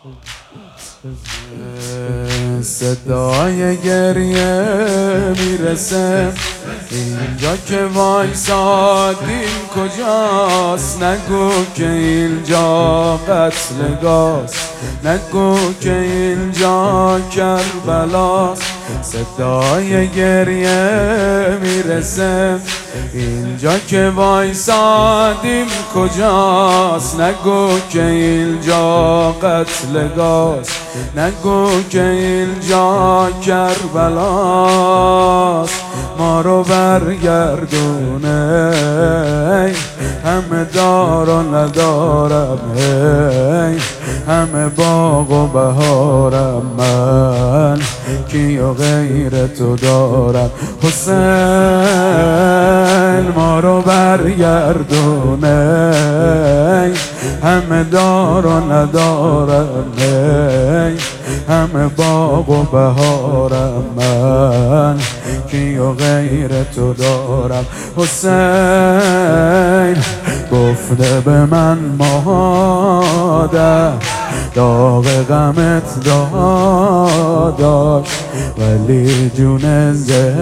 صدای گریه میرسه اینجا که وایسادیم کجاست. نگو که اینجا قتلگاست، نگو که اینجا کربلاست. صدای گریه میرسه اینجا که وایسادیم کجاست. نگو که اینجا قتلگاست، نگو که اینجا کربلاست. ما رو برگردونه همه دار و ندارم، همه باغ و بهارم، من کی و غیر تو دارم. حسین ما رو برگردونه همه دار و ندارم، همه باغ و بهارم، من کی و غیر تو دارم. حسین گفته به من مادر داغ غمت داداش، ولی جون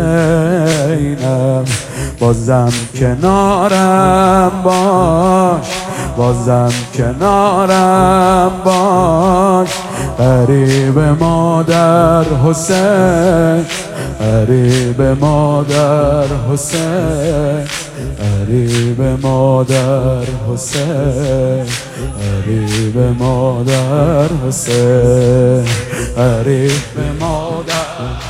زینب بازم کنارم باش، بازم کنارم باش. غریب مادر حسین، غریب مادر حسین، غریب مادر حسین، غریب مادر حسین، غریب مادر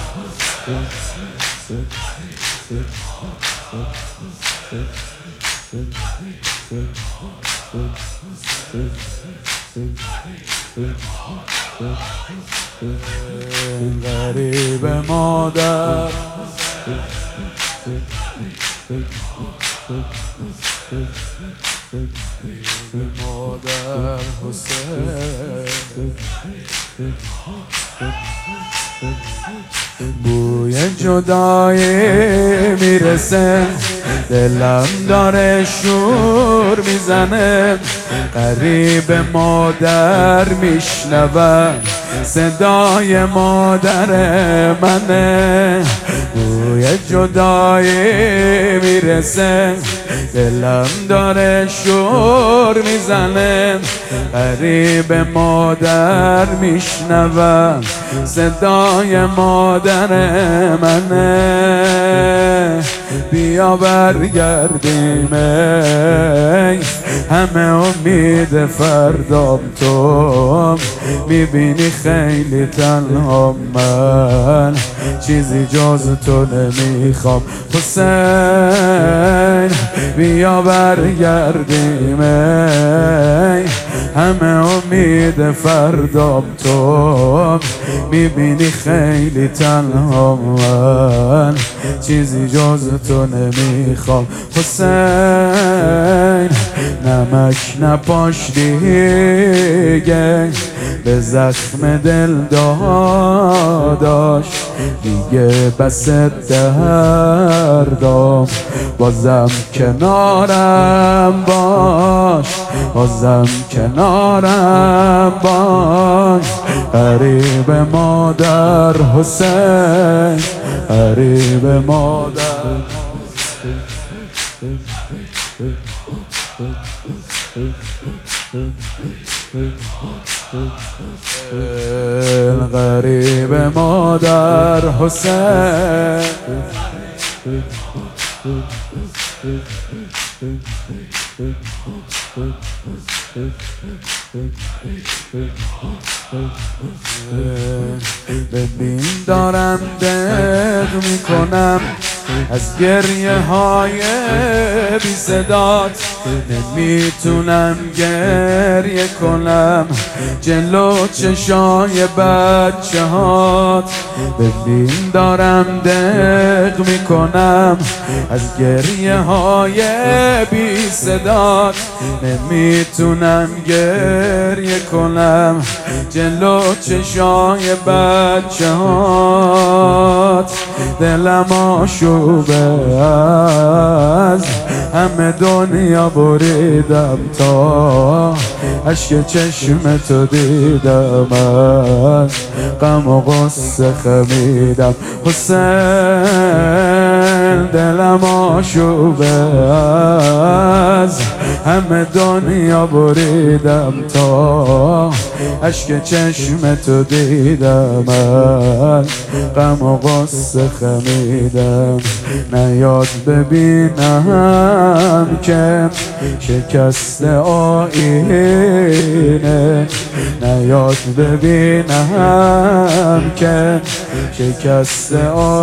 غریب مادر مادر حسین. بوی جدایی میرسه دلم داره شور میزنه. غریب مادر میشنوم صدای مادر منه. بوی جدایی میرسه دلم داره شور میزنه. غریب مادر میشنوم صدای مادر منه. بیا برگردیم همه امید فردام، تو میبینی خیلی تنها، من چیزی جز تو نمیخوام. حسین بیا برگردیم همه امید فردام، تو میبینی خیلی تنها، من چیزی جز تو نمیخوام. حسین نمک نپاش دیگه به زخم دل داداش، دیگه بس دردام، بازم کنارم باش، بازم کنارم باش. غریب مادر حسین، غریب مادر غریب مادر حسین. ببین دارم دق میکنم از گریه های بی صدات، نمیتونم گریه کنم جلو چشای بچه هات. ببین دارم دق میکنم از گریه های بی صدات، نمیتونم گریه کنم جلو چشای بچه هات. دلم آشوبه از همه دنیا بریدم تا اشک چشم تو دیدم، از غم و غصه خمیدم. حسین دلم آشوبه، از همه دنیا بریدم تا اشک چشم تو دیدم، از غم و غصه خمیدم. نیاد ببینم که شکست آینه، نیاد ببینم که شکست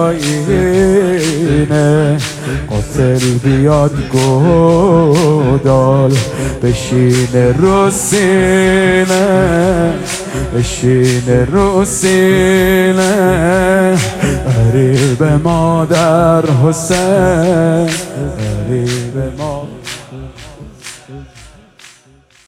آینه. قاتل بیاد گودال بشینه رو سینه، بشینه رو سینه. غریب مادر حسین